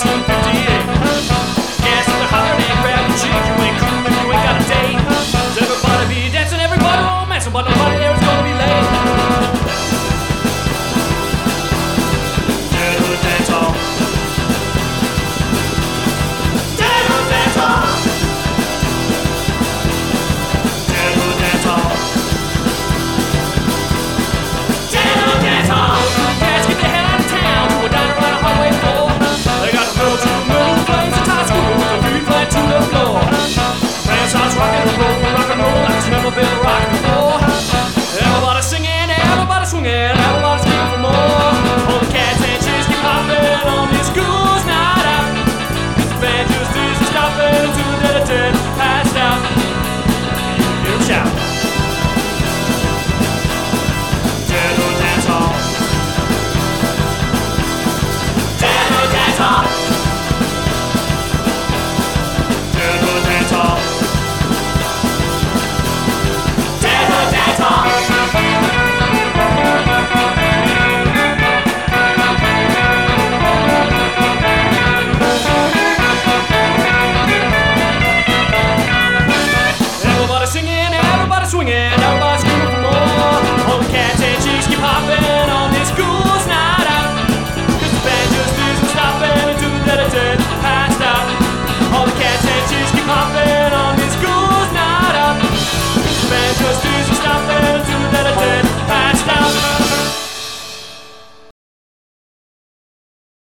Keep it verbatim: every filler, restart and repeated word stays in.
nineteen fifty-eight. Gas in the heart and grab your chick. You ain't cool if you ain't got a date. Everybody be dancing, everybody romancing, but nobody